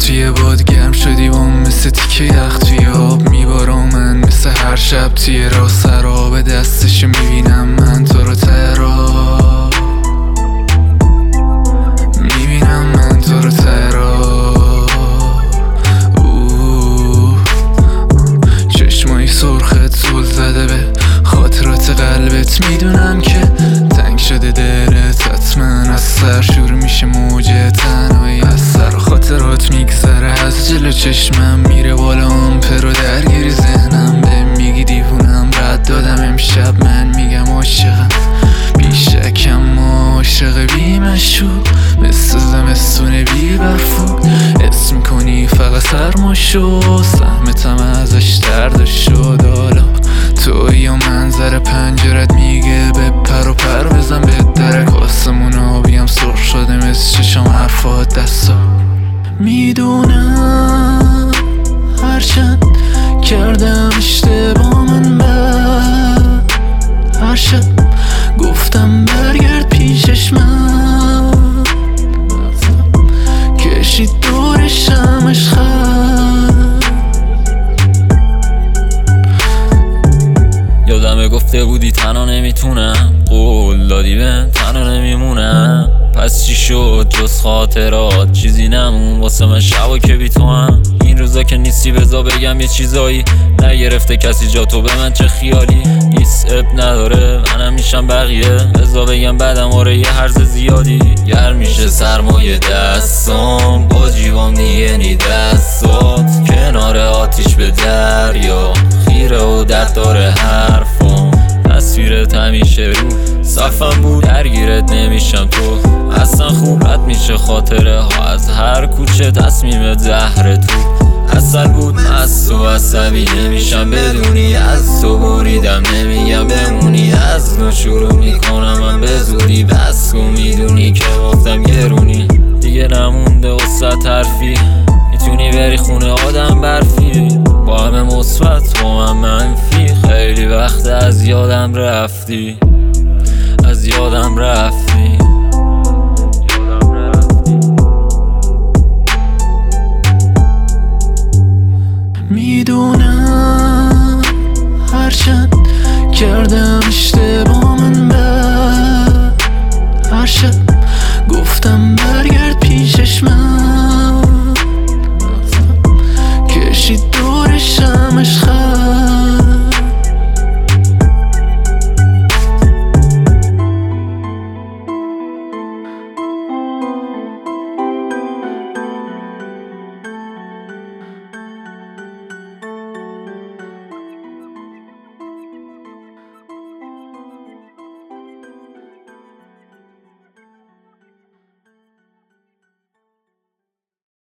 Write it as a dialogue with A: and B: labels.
A: توی باد گرم شدی و مثل تیکه یخ توی آب میبارم من مثل هر شب توی راه سراب دستشو میبینم من تو رو تهران میبینم من تو رو تهران چشمای سرخت زل زده به خاطرات قلبت میدونم که تنگ شده دلت حتما از سر شروع میشه موجه تنهایی از سر خاطرات میگذره از جلو چشمم میره بالا آمپر و درگیری ذهنم به میگی دیوونم رد دادم امشب من میگم عاشقم بیشکم عاشق بیمشو مثل زمستون بی برفو اسم میکنی فقط سرماشو سهمتم ازش درد شد حالا تو یا منظر پنجرت میگه بپر و پر بزن به درک آسمون آبیم سرخ شده مثل چشم حرفات دستا میدونم هرچند کردم اشتباه من بد هر شب گفتم برگرد پیشش من کشید دور شمش خد
B: یادمه گفته بودی تنها نمیتونم قول دادی بهم تنها نمیمونم پس چی شد جز خاطرات چیزی نمون واسه من شبا که بی تو هم این روزا که نیستی بزا بگم یه چیزایی نگرفته کسی جا تو به من چه خیالی نیست اب نداره منم میشم بقیه بزا بگم بعدم آره یه هرز زیادی گر میشه سرمایه دستام با جیوام دیگه نی دستات کنار آتیش به دریا خیره و درد داره حرفام تصویرت همیشه رو صفم بود درگیرت نمیشم تو اصلا خوب رد میشه خاطره ها از هر کوچه تصمیمت زهر تو اصل بود از تو عصبی نمیشم بدونی از تو بریدم نمیگم بمونی از نو شروع میکنم من به زودی بس کن میدونی که گفتم گرونی دیگه نمونده وسط حرفی میتونی بری خونه آدم برفی با همه مثبت با من منفی خیلی وقت از یادم رفتی از یادم رفتی
A: میدونم هرچند کردم اشتباه من